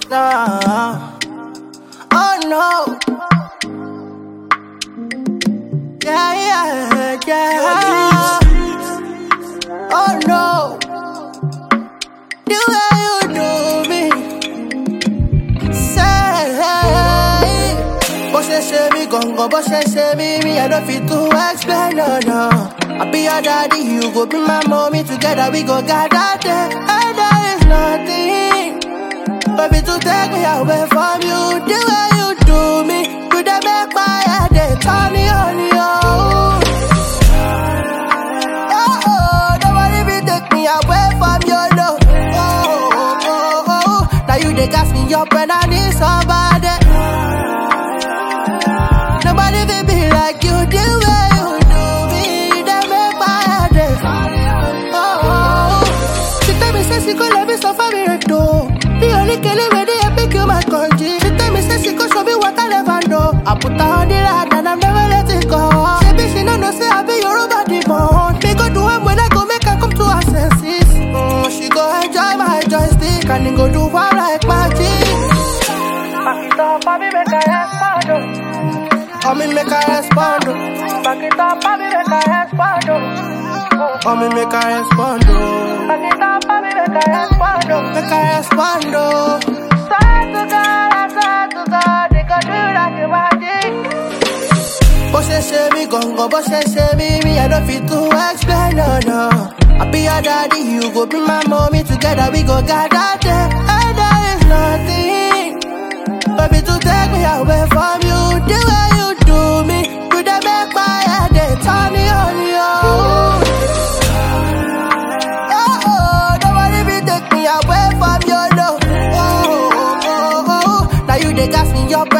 Nah. Oh no. Yeah. Oh no. The way you do me. Say, bó ṣe ṣe mí gangan, bó ṣe ṣe mí, me I don't fit to explain, no. I be your daddy, you go be my mommy. Together we go gather there, and there is nothing, baby, to take me away from you. The way you do me, you dey make my head dey turn on you. Oh, nobody be take me away from your love. Oh, now you dey gas me up when I need somebody. Nobody will be like you, the way you do me, they make my head dey. Oh, she tell me say she go let me suffer me though. The only killing way they pick you my country. She tell me say she go show me what I never know. I put her on the line and I'm never letting go. She no know say I be your body born. Me go do one when I go make her come to her senses. She go enjoy my joystick and then go do one like magic. Back it up, baby, make her respond. Oh, me make her respond. Back it up, baby, make her respond. Oh, me make her respond. Back it up, baby, make her respond. Make her respond. Swear to God, they go do like a magic. Bó ṣe ṣe mí gangan, bó ṣe ṣe mí, me I don't fit to explain, no. I be your daddy, you go be my mommy. Together we go gather there, and there is nothing, baby, to take me away from you. The way you do me, you dey make my head dey turn on you. Oh, nobody be take me away from your love. Oh, now you dey gas me up